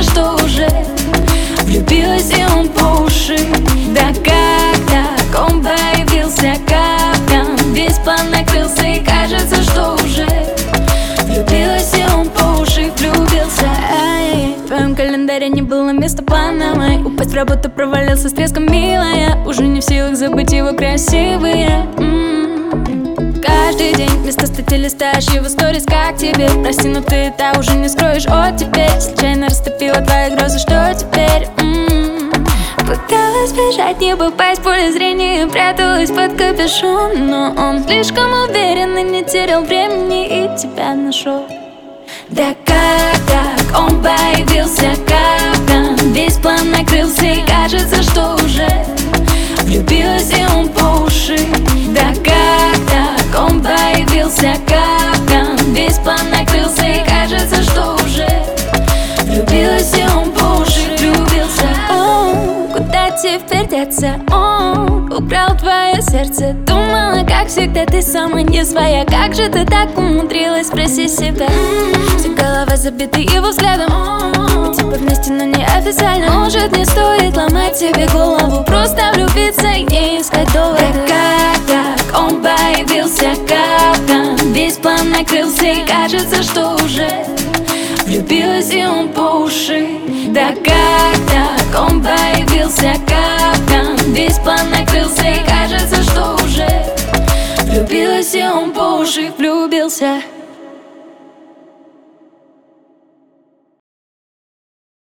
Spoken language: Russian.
что уже влюбилась, и он по уши. Да как так? Он появился капкан, весь план накрылся, и кажется, что уже влюбилась, и он по уши влюбился. Ай, в твоем календаре не было места плановой. Упасть в работу, провалился с треском, милая. Уже не в силах забыть его красивые. Каждый день вместо статьи листаешь его сторис, как тебе. Прости, но ты это уже не скроешь. О, теперь случайно растопила твои грозы, что теперь? Пыталась бежать, не попасть в поле зрения, пряталась под капюшон, но он слишком уверен и не терял времени, и тебя нашел. Да как так? Он появился капкан, весь план накрылся, и кажется, что уже влюбилась, и он по уши. Да как так? Он появился капкан, весь план накрылся, и кажется, что уже влюбилась, и он по уши влюбился. Куда теперь деться? Он украл твое сердце. Думала, как всегда, ты сама не своя. Как же ты так умудрилась, спроси себя. Вся голова забита его взглядом. Типа вместе, но не официально. Может, не стоит ломать себе голову, просто влюбиться и не искать доводы. Да как так? Он появился капкан, весь план накрылся, и кажется, что уже влюбилась, и он по уши. Да как так? Он появился капкан, весь план накрылся, и кажется, что уже влюбилась, и он по уши влюбился.